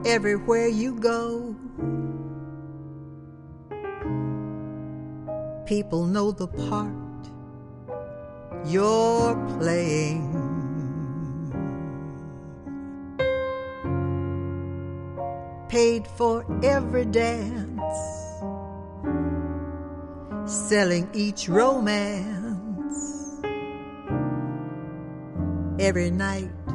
everywhere you go. People know the part you're playing. Paid for every dance, selling each romance. Every night